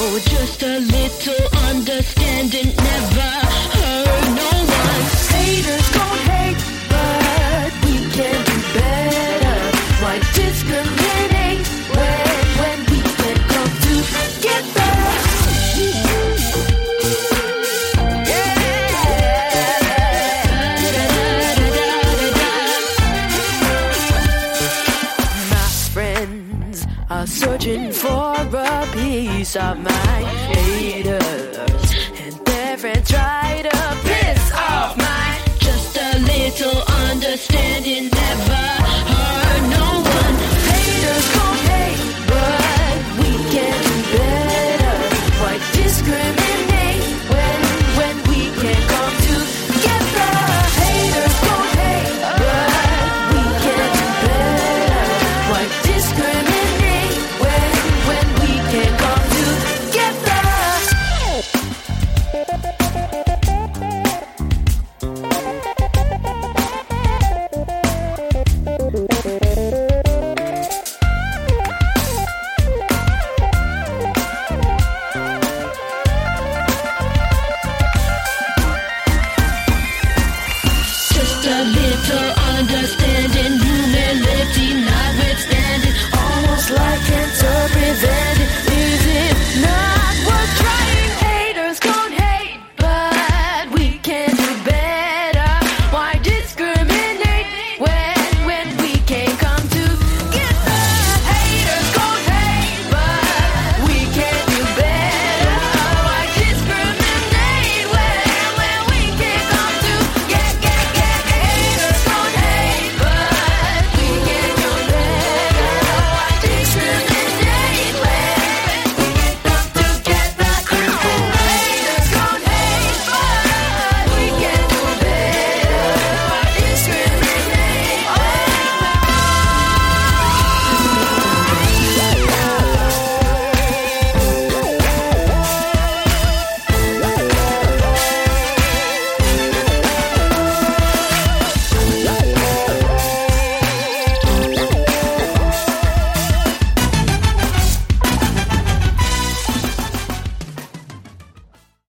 just a little understanding never hurt no one. Haters gon' hate, but we can do better. Why discriminate when we can come together? My friends are searching for a piece of my haters, and their friends try